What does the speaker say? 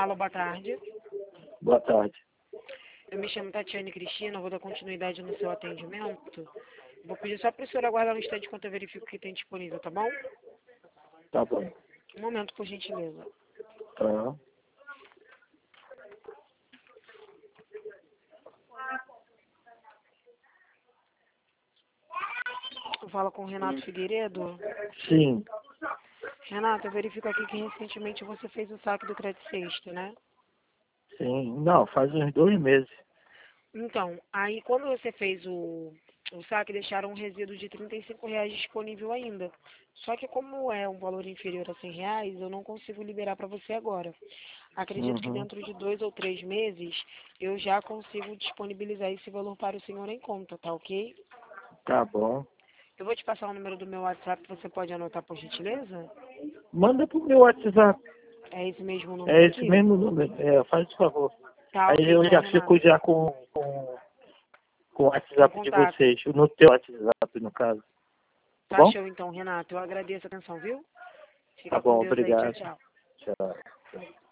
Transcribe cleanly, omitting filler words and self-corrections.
Alô, boa tarde. Boa tarde. Eu me chamo Tatiane Cristina, vou dar continuidade no seu atendimento. Vou pedir só para o senhor aguardar um instante enquanto eu verifico o que tem disponível, tá bom? Tá bom. Um momento, por gentileza. Tá. Eu falo com o Renato Figueiredo. Sim, Renato, eu verifico aqui que recentemente você fez o saque do Credit Sexto, né? sim. Não, faz uns 2 meses. Então, aí quando você fez o saque, deixaram um resíduo de R$ 35 disponível ainda. Só que como é um valor inferior a R$ 100, eu não consigo liberar para você agora. Acredito que Uhum. dentro de 2 ou 3 meses eu já consigo disponibilizar esse valor para o senhor em conta, tá ok? Tá bom. Eu vou te passar o número do meu WhatsApp, você pode anotar por gentileza? Manda pro meu WhatsApp. É esse mesmo número É esse aqui? mesmo número. É, faz o favor. Tá Aí ok, eu então, já fico Renato. já com o Com WhatsApp de contato. vocês. No teu WhatsApp, no caso. Tá Tá bom? show então, Renato. Eu agradeço a atenção, viu? Tá Fica com bom, Deus aí. Tchau, obrigado. tchau. Tchau.